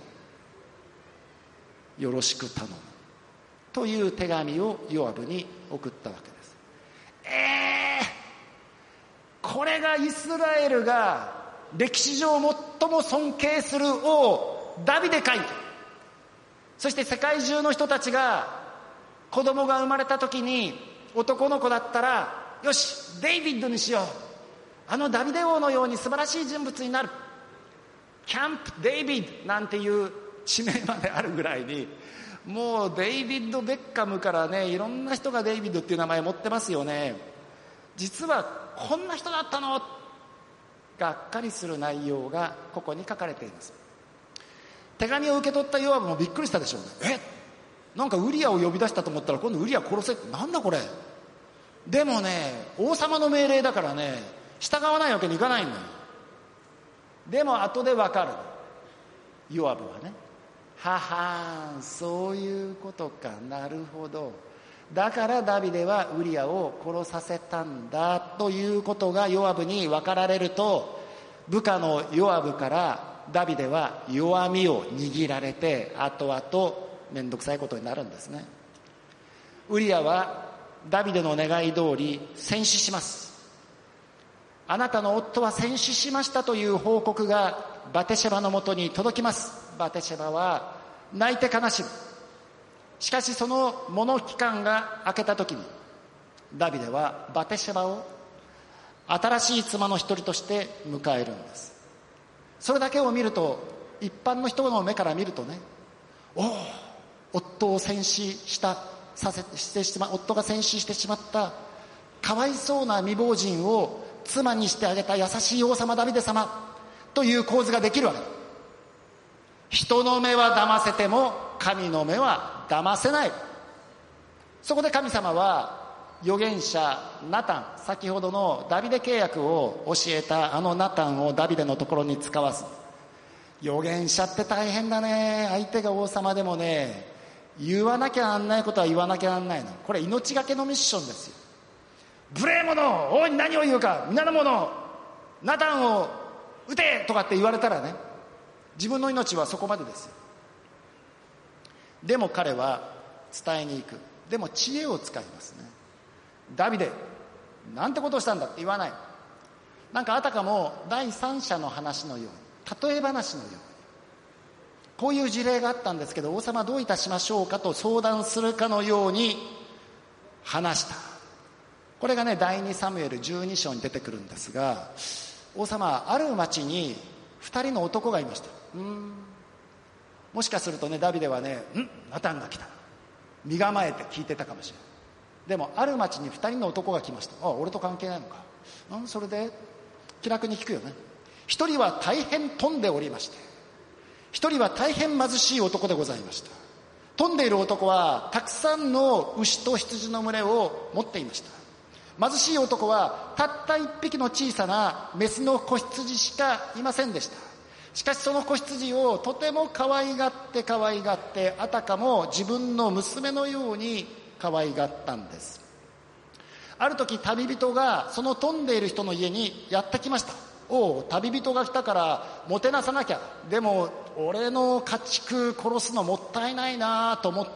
う。よろしく頼む。という手紙をヨアブに送ったわけです。えー、これがイスラエルが歴史上最も尊敬する王ダビデかい。そして世界中の人たちが子供が生まれた時に男の子だったら、よしデイビッドにしよう、あのダビデ王のように素晴らしい人物になる、キャンプデイビッドなんていう地名まであるぐらいに、もうデイビッド・ベッカムからね、いろんな人がデイビッドっていう名前持ってますよね。実はこんな人だったの、がっかりする内容がここに書かれています。手紙を受け取ったヨアブもびっくりしたでしょうね。え、なんかウリアを呼び出したと思ったら今度ウリア殺せって、なんだこれ。でもね、王様の命令だからね、従わないわけにいかないんだよ。でも後でわかる。ヨアブはね、ははん、そういうことか、なるほど、だからダビデはウリアを殺させたんだということがヨアブに分かられると、部下のヨアブからダビデは弱みを握られて、後々めんどくさいことになるんですね。ウリアはダビデの願い通り戦死します。あなたの夫は戦死しましたという報告がバテシェバのもとに届きます。バテシェバは泣いて悲しむ。しかしその物期間が明けた時に、ダビデはバテシェバを新しい妻の一人として迎えるんです。それだけを見ると、一般の人の目から見るとね、おお、夫を戦死したさせしてしま夫が戦死してしまったかわいそうな未亡人を妻にしてあげた優しい王様ダビデ様という構図ができるわけだ。人の目は騙せても神の目は騙せない。そこで神様は預言者ナタン、先ほどのダビデ契約を教えたあのナタンをダビデのところに使わす。預言者って大変だね。相手が王様でもね、言わなきゃなんないことは言わなきゃなんないの。これ命がけのミッションですよ。無礼者、王に何を言うか、皆の者ナタンを撃てとかって言われたらね、自分の命はそこまでですよ。でも彼は伝えに行く。でも知恵を使いますね。ダビデ、なんてことをしたんだって言わない。なんかあたかも第三者の話のように、例え話のように、こういう事例があったんですけど王様どういたしましょうかと相談するかのように話した。これがね、第二サムエルじゅうに章に出てくるんですが、王様ある町に二人の男がいました。うーんもしかするとね、ダビデはね、んナタンが来た、身構えて聞いてたかもしれない。でもある町に二人の男が来ました。あ、俺と関係ないのか。うんそれで気楽に聞くよね。一人は大変飛んでおりまして、一人は大変貧しい男でございました。飛んでいる男はたくさんの牛と羊の群れを持っていました。貧しい男はたった一匹の小さなメスの子羊しかいませんでした。しかしその子羊をとても可愛がって可愛がってあたかも自分の娘のように可愛がったんです。ある時旅人がその飛んでいる人の家にやってきました。おう、旅人が来たからもてなさなきゃ。でも俺の家畜殺すのもったいないなと思って、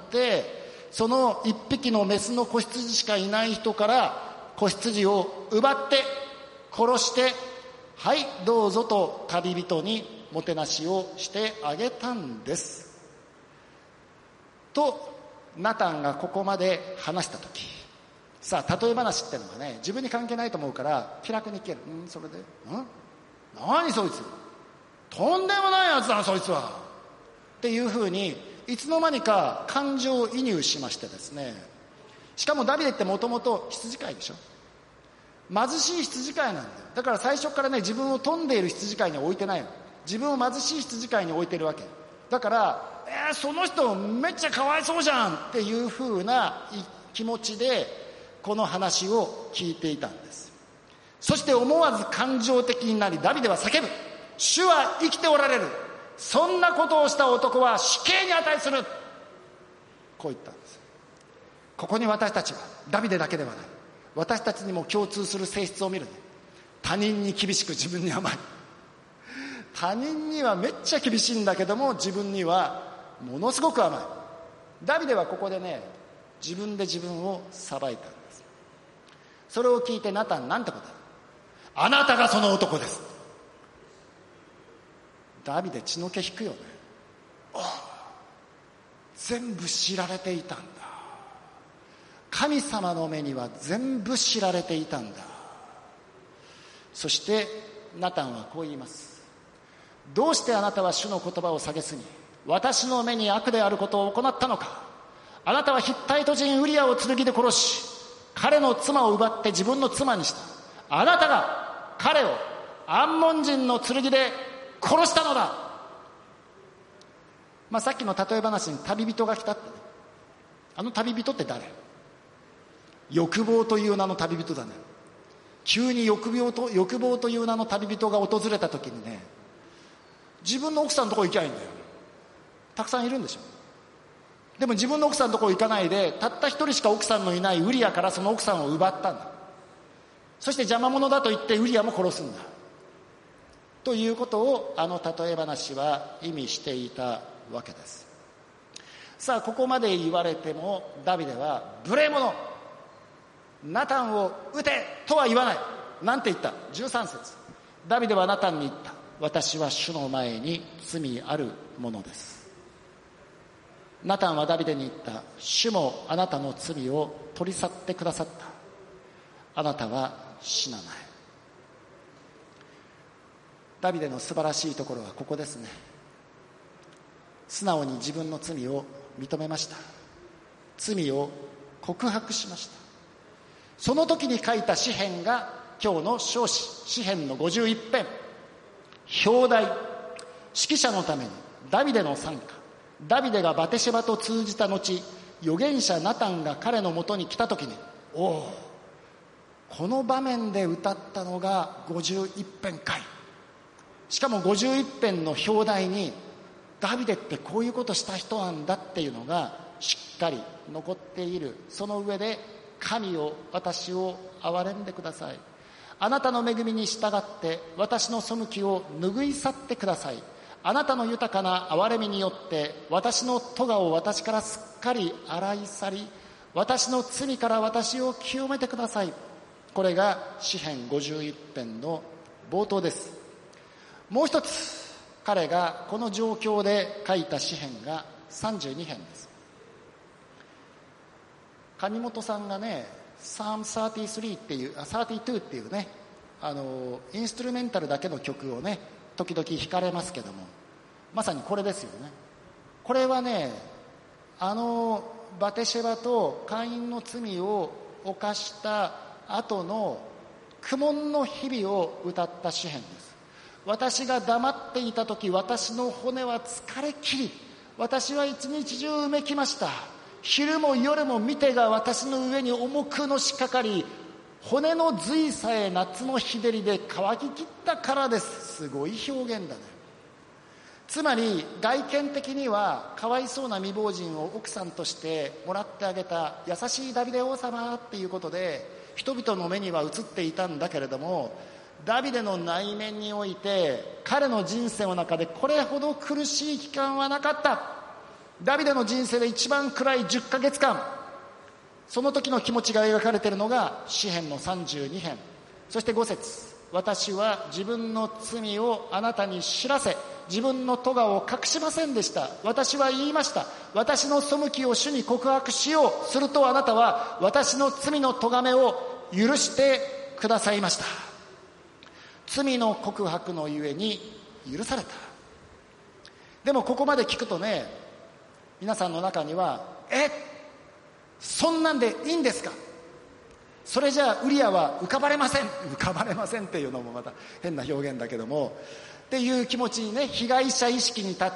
その一匹のメスの子羊しかいない人から子羊を奪って殺して、はいどうぞと旅人にもてなしをしてあげたんですとナタンがここまで話した時、さあ例え話ってのはね、自分に関係ないと思うから気楽に聞ける。うん、それで、うん何そいつ、とんでもないやつだなそいつはっていうふうにいつの間にか感情移入しましてですね、しかもダビデってもともと羊飼いでしょ。貧しい羊飼いなんだよ。だから最初からね、自分を富んでいる羊飼いに置いてないの。自分を貧しい羊飼いに置いてるわけだから、えー、その人めっちゃかわいそうじゃんっていうふうな気持ちでこの話を聞いていたんです。そして思わず感情的になり、ダビデは叫ぶ。主は生きておられる。そんなことをした男は死刑に値する。こう言ったんです。ここに私たちは、ダビデだけではない、私たちにも共通する性質を見るね。他人に厳しく自分に甘い。他人にはめっちゃ厳しいんだけども、自分にはものすごく甘い。ダビデはここでね、自分で自分を裁いたんです。それを聞いてナタンなんてことだ。あなたがその男です。ダビデ血の気引くよね。ああ、全部知られていたんだ。神様の目には全部知られていたんだ。そしてナタンはこう言います。どうしてあなたは主の言葉を蔑み、私の目に悪であることを行ったのか。あなたはヒッタイト人ウリアを剣で殺し、彼の妻を奪って自分の妻にした。あなたが彼をアンモン人の剣で殺したのだ。まあ、さっきの例え話に旅人が来たって、ね、あの旅人って誰？欲望という名の旅人だね。急に欲望と欲望という名の旅人が訪れた時にね、自分の奥さんのところ行きゃいいんだよ。たくさんいるんでしょ。でも自分の奥さんのところ行かないで、たった一人しか奥さんのいないウリアからその奥さんを奪ったんだ。そして邪魔者だと言ってウリアも殺すんだということを、あの例え話は意味していたわけです。さあここまで言われてもダビデは無礼者、ナタンを撃てとは言わない。なんて言った？じゅうさん節、ダビデはナタンに言った。私は主の前に罪あるものです。ナタンはダビデに言った。主もあなたの罪を取り去ってくださった。あなたは死なない。ダビデの素晴らしいところはここですね。素直に自分の罪を認めました。罪を告白しました。その時に書いた詩編が今日の唱詩、詩編のごじゅういっ編。表題、指揮者のためにダビデの賛歌。ダビデがバテシェバと通じた後、預言者ナタンが彼のもとに来た時に、おお、この場面で歌ったのがごじゅういっ編かい。しかもごじゅういっ編の表題にダビデってこういうことした人なんだっていうのがしっかり残っている。その上で、神を、私を憐れんでください。あなたの恵みに従って私の背きを拭い去ってください。あなたの豊かな憐れみによって私の咎を私からすっかり洗い去り、私の罪から私を清めてください。これが詩編ごじゅういっ編の冒頭です。もう一つ、彼がこの状況で書いた詩編がさんじゅうに編です。上本さんがね、サームさんじゅうさんっていう、あ、さんじゅうにっていうね、あのインストゥルメンタルだけの曲をね、時々弾かれますけども、まさにこれですよね。これはね、あのバテシェバとカインの罪を犯した後の苦悶の日々を歌った詩編です。私が黙っていた時、私の骨は疲れ切り、私は一日中うめきました。昼も夜も見てが私の上に重くのしかかり、骨の髄さえ夏の日照りで乾ききったからです。すごい表現だね。つまり外見的にはかわいそうな未亡人を奥さんとしてもらってあげた優しいダビデ王様っていうことで人々の目には映っていたんだけれども、ダビデの内面において彼の人生の中でこれほど苦しい期間はなかった。ダビデの人生で一番暗いじゅっかげつかん、その時の気持ちが描かれているのが詩編のさんじゅうに編、そしてご節、 私は自分の罪をあなたに知らせ、自分の咎を隠しませんでした。私は言いました。私の背きを主に告白しよう。するとあなたは私の罪の咎めを許してくださいました。罪の告白のゆえに許された。でもここまで聞くとね、皆さんの中には、え、そんなんでいいんですか？それじゃあウリアは浮かばれません。浮かばれませんっていうのもまた変な表現だけども、っていう気持ちにね、被害者意識に立って、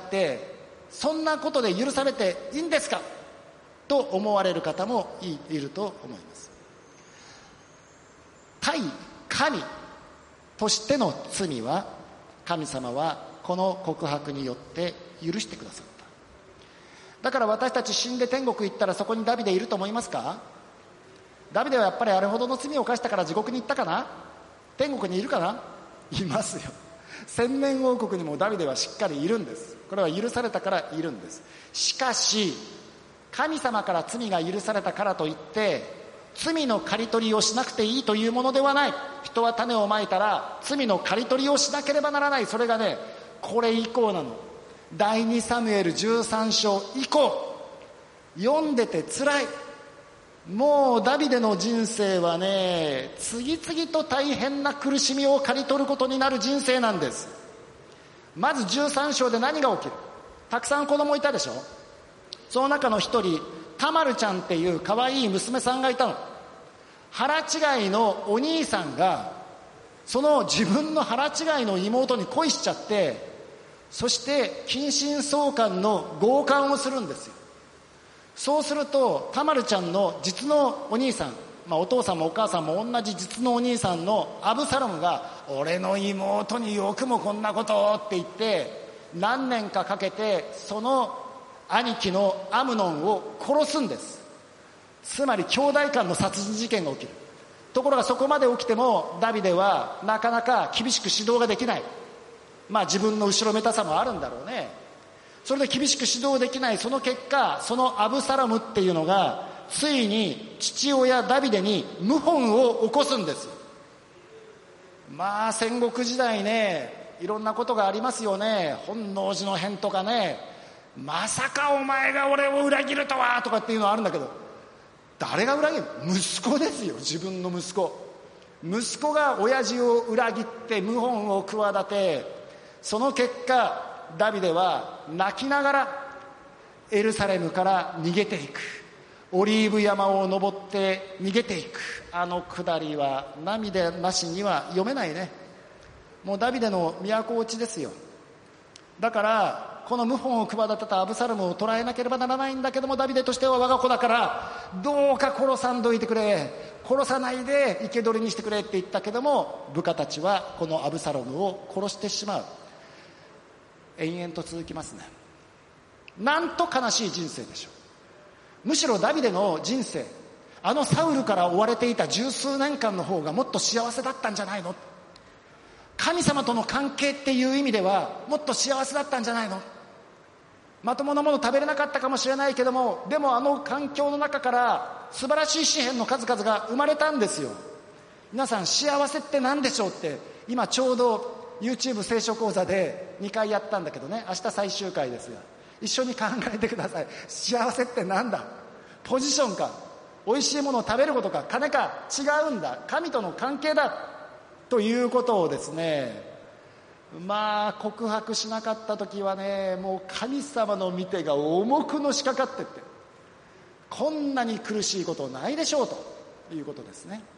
そんなことで許されていいんですかと思われる方も い, いると思います。対神としての罪は、神様はこの告白によって許してくださった。だから私たち死んで天国行ったらそこにダビデいると思いますか？ダビデはやっぱりあれほどの罪を犯したから地獄に行ったかな？天国にいるかな？いますよ。千年王国にもダビデはしっかりいるんです。これは許されたからいるんです。しかし神様から罪が許されたからといって罪の刈り取りをしなくていいというものではない。人は種をまいたら罪の刈り取りをしなければならない。それがね、これ以降なの。第二サムエルじゅうさん章以降、読んでてつらい。もうダビデの人生はね、次々と大変な苦しみを刈り取ることになる人生なんです。まずじゅうさん章で何が起きる？たくさん子供いたでしょ。その中の一人、タマルちゃんっていう可愛い娘さんがいたの。腹違いのお兄さんがその自分の腹違いの妹に恋しちゃって、そして近親相関の強姦をするんですよ。そうするとタマルちゃんの実のお兄さん、まあ、お父さんもお母さんも同じ実のお兄さんのアブサロムが、俺の妹によくもこんなことをって言って何年かかけてその兄貴のアムノンを殺すんです。つまり兄弟間の殺人事件が起きる。ところがそこまで起きてもダビデはなかなか厳しく指導ができない。まあ自分の後ろめたさもあるんだろうね。それで厳しく指導できない。その結果、そのアブサラムっていうのがついに父親ダビデに謀反を起こすんです。まあ戦国時代ね、いろんなことがありますよね。本能寺の変とかね、まさかお前が俺を裏切るとはとかっていうのはあるんだけど、誰が裏切る？息子ですよ。自分の息子息子が親父を裏切って謀反を企て、その結果ダビデは泣きながらエルサレムから逃げていく。オリーブ山を登って逃げていく。あの下りは涙なしには読めないね。もうダビデの都落ちですよ。だからこの謀反を企てたアブサロムを捕らえなければならないんだけども、ダビデとしては我が子だからどうか殺さんどいてくれ、殺さないで生け捕りにしてくれって言ったけども、部下たちはこのアブサロムを殺してしまう。延々と続きますね。なんと悲しい人生でしょう。むしろダビデの人生、あのサウルから追われていた十数年間の方がもっと幸せだったんじゃないの。神様との関係っていう意味ではもっと幸せだったんじゃないの。まともなもの食べれなかったかもしれないけども、でもあの環境の中から素晴らしい詩篇の数々が生まれたんですよ。皆さん、幸せって何でしょうって、今ちょうど YouTube 聖書講座でにかいやったんだけどね、明日最終回ですが、一緒に考えてください。幸せって何だ？ポジションか、美味しいものを食べることか、金か、違うんだ、神との関係だということをですね、まあ告白しなかった時はね、もう神様の御手が重くのしかかってって、こんなに苦しいことないでしょうということですね。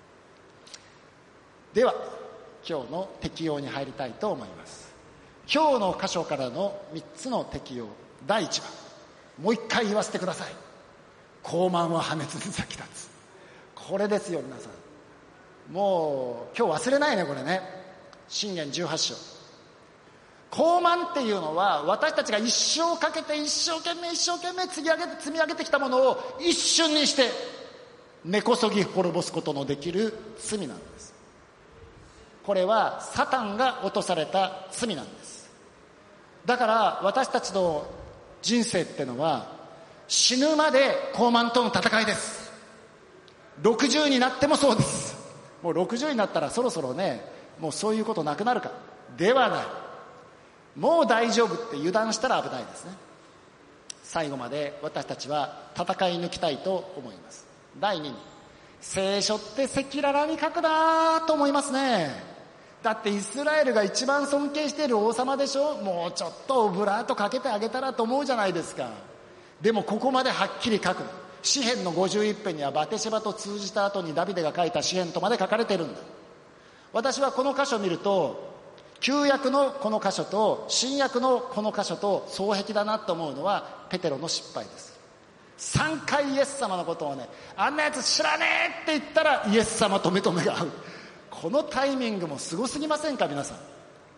では今日の適用に入りたいと思います。今日の箇所からのみっつの適用。第一番、もう一回言わせてください。高慢は破滅に先立つ。これですよ皆さん。もう今日忘れないねこれね。箴言じゅうはち章。高慢っていうのは、私たちが一生かけて一生懸命一生懸命積み上げて積み上げてきたものを一瞬にして根こそぎ滅ぼすことのできる罪なんです。これはサタンが落とされた罪なんです。だから私たちの人生ってのは死ぬまで高慢との戦いです。ろくじゅうになってもそうです。もうろくじゅうになったらそろそろね、 もうそういうことなくなるかではない。もう大丈夫って油断したら危ないですね。最後まで私たちは戦い抜きたいと思います。だいにに、聖書って赤裸々に書くなと思いますね。だってイスラエルが一番尊敬している王様でしょ。もうちょっとオブラートかけてあげたらと思うじゃないですか。でもここまではっきり書く。詩編のごじゅういっ編にはバテシェバと通じた後にダビデが書いた詩編とまで書かれてるんだ。私はこの箇所を見ると、旧約のこの箇所と新約のこの箇所と双璧だなと思うのはペテロの失敗です。さんかいイエス様のことをね、あんなやつ知らねえって言ったらイエス様と目と目が合う。このタイミングもすごすぎませんか皆さん。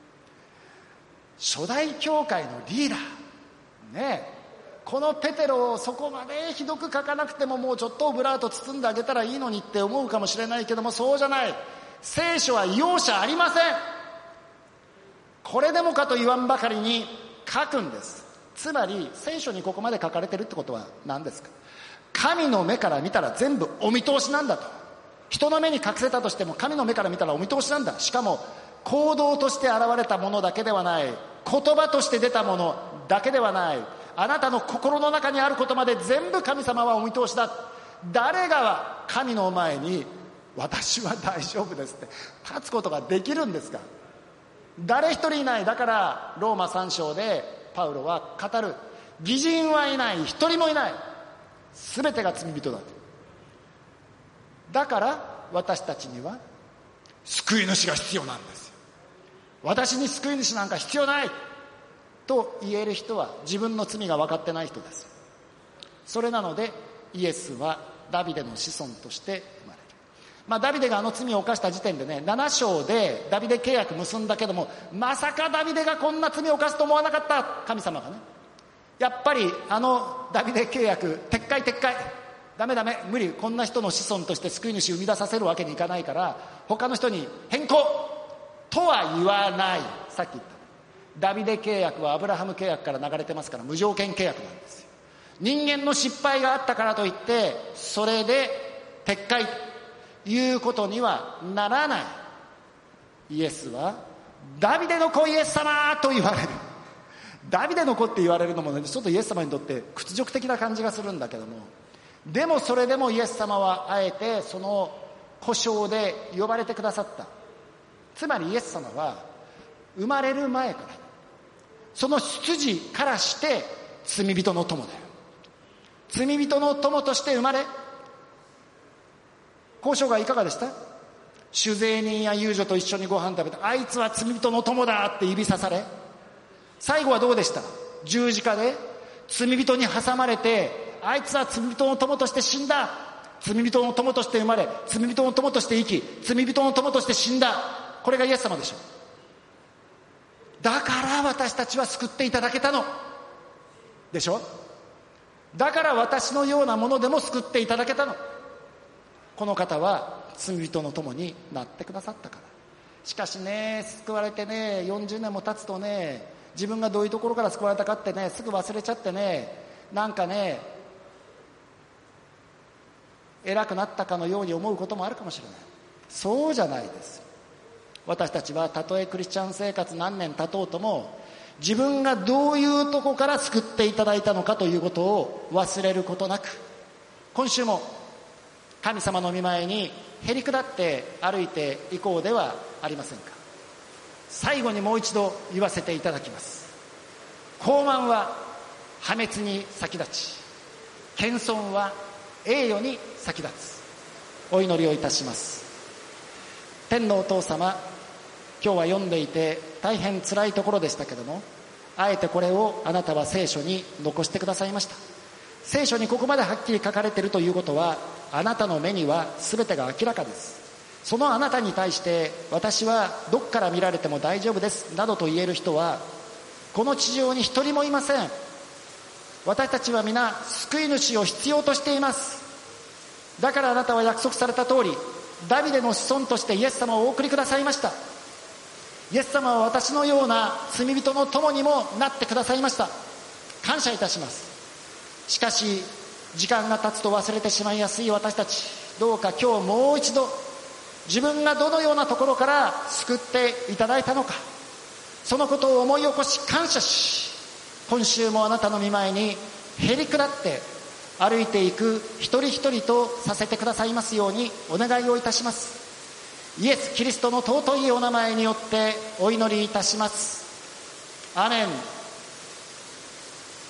初代教会のリーダーねえ、このペテロをそこまでひどく書かなくてももうちょっとオブラート包んであげたらいいのにって思うかもしれないけども、そうじゃない。聖書は容赦ありません。これでもかと言わんばかりに書くんです。つまり聖書にここまで書かれてるってことは何ですか。神の目から見たら全部お見通しなんだと。人の目に隠せたとしても神の目から見たらお見通しなんだ。しかも行動として現れたものだけではない、言葉として出たものだけではない、あなたの心の中にあることまで全部神様はお見通しだ。誰が神の前に私は大丈夫ですって立つことができるんですか。誰一人いない。だからローマさん章でパウロは語る。義人はいない、一人もいない、全てが罪人だと。だから私たちには救い主が必要なんですよ。私に救い主なんか必要ないと言える人は自分の罪が分かってない人です。それなのでイエスはダビデの子孫として生まれる。まあダビデがあの罪を犯した時点でね、なな章でダビデ契約結んだけども、まさかダビデがこんな罪を犯すと思わなかった。神様がね、やっぱりあのダビデ契約撤回撤回、ダメダメ、無理、こんな人の子孫として救い主を生み出させるわけにいかないから他の人に変更とは言わない。さっき言ったダビデ契約はアブラハム契約から流れてますから無条件契約なんですよ。人間の失敗があったからといってそれで撤回ということにはならない。イエスはダビデの子イエス様と言われる。ダビデの子って言われるのも、ね、ちょっとイエス様にとって屈辱的な感じがするんだけども、でもそれでもイエス様はあえてその呼称で呼ばれてくださった。つまりイエス様は生まれる前からその出自からして罪人の友だよ。罪人の友として生まれ、交渉がいかがでした？酒税人や遊女と一緒にご飯食べて、あいつは罪人の友だって指さされ、最後はどうでした？十字架で罪人に挟まれて、あいつは罪人の友として死んだ、罪人の友として生まれ、罪人の友として生き、罪人の友として死んだ。これがイエス様でしょ。だから私たちは救っていただけたのでしょ。だから私のようなものでも救っていただけたの。この方は罪人の友になってくださったから。しかしね、救われてねよんじゅうねんも経つとね、自分がどういうところから救われたかってねすぐ忘れちゃってね、なんかね偉くなったかのように思うこともあるかもしれない。そうじゃないです。私たちはたとえクリスチャン生活何年経とうとも、自分がどういうとこから救っていただいたのかということを忘れることなく、今週も神様の御前にへりくだって歩いていこうではありませんか。最後にもう一度言わせていただきます。高慢は破滅に先立ち、謙遜は栄誉に先立つ。お祈りをいたします。天のお父様、今日は読んでいて大変辛いところでしたけども、あえてこれをあなたは聖書に残してくださいました。聖書にここまではっきり書かれているということは、あなたの目には全てが明らかです。そのあなたに対して私はどこから見られても大丈夫ですなどと言える人はこの地上に一人もいません。私たちは皆救い主を必要としています。だからあなたは約束された通り、ダビデの子孫としてイエス様をお送りくださいました。イエス様は私のような罪人の友にもなってくださいました。感謝いたします。しかし時間が経つと忘れてしまいやすい私たち、どうか今日もう一度自分がどのようなところから救っていただいたのか、そのことを思い起こし感謝し、今週もあなたの御前にへりくだって歩いていく一人一人とさせてくださいますようにお願いをいたします。イエス・キリストの尊いお名前によってお祈りいたします。アーメン。